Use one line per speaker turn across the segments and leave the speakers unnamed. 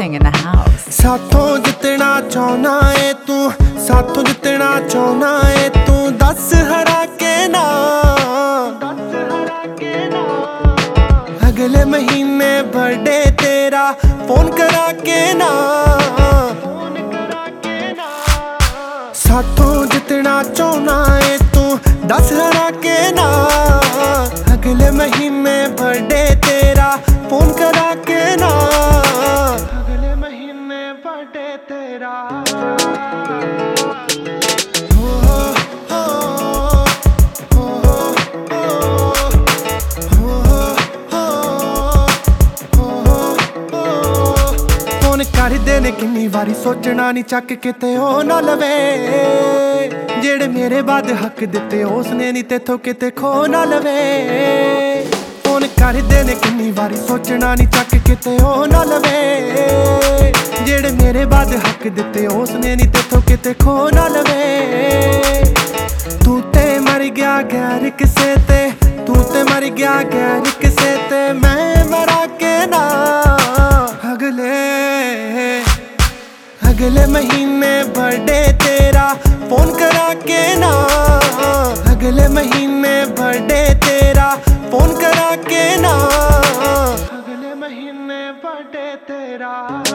dancing in the house.
साथों जितना चाहना है तू, साथों जितना चाहना है तू, दस हरा के ना, अगले महीने बर्थडे तेरा फोन करा के ना, साथों जितना चाहना है तू, दस हरा के ना, अगले महीने बर्थडे तेरा फोन करा के ना, अगले महीने बर्थडे तेरा। फोन कर देने किन्नी वारी सोचना नहीं, चक किते ओ ना लवे, जेड़े मेरे बाद हक दिते उसने नहीं तेथों किते खो ना लवे। फोन कर देने किन्नी वारी सोचना नहीं, चक किते ओ ना लवे, जेड़े मेरे बाद हक दिते उसने नहीं तेथों किते खो ना लवे। तू ते मर गया गैर किसे ते, तू ते मर गया गैर किसे ते, मैं मरा के ना, अगले महीने बर्थडे तेरा फोन करा के ना, अगले महीने बर्थडे तेरा फोन करा के ना, अगले महीने बर्थडे तेरा।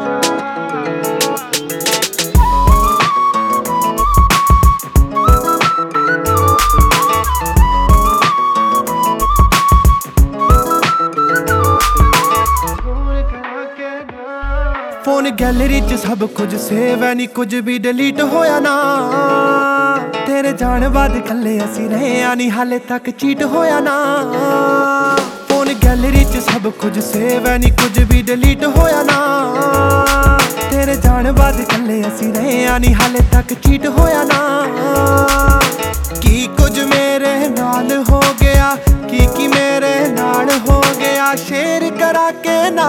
फोन गैलरी च सब कुछ सेव है, नहीं कुछ भी डिलीट होया ना, तेरे जाने बाद कल्ले असी रहे नहीं, हाले तक चीट होया ना। फोन गैलरी च सब कुछ सेव है, नहीं कुछ भी डिलीट होया ना, तेरे जाने बाद कल्ले असी रहे नहीं, हाले तक चीट होया ना। की कुछ मेरे नाल हो गया, की मेरे नाल हो गया, शेयर करा के ना,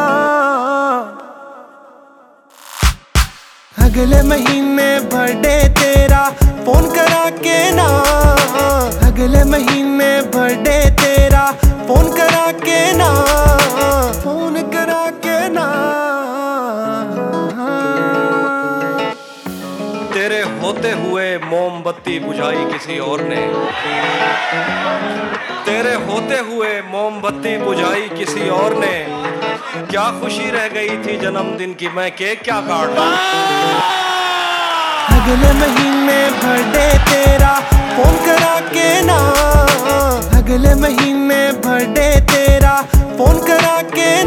अगले महीने बर्थडे तेरा फोन करा के ना, अगले महीने बर्थडे तेरा फोन करा के ना, फोन करा के ना।
तेरे होते हुए मोमबत्ती बुझाई किसी और ने, तेरे होते हुए मोमबत्ती बुझाई किसी और ने, क्या खुशी रह गई थी जन्मदिन की, मैं केक क्या काटता।
अगले महीने बर्थडे तेरा फोन करा के ना, अगले महीने बर्थडे तेरा फोन करा के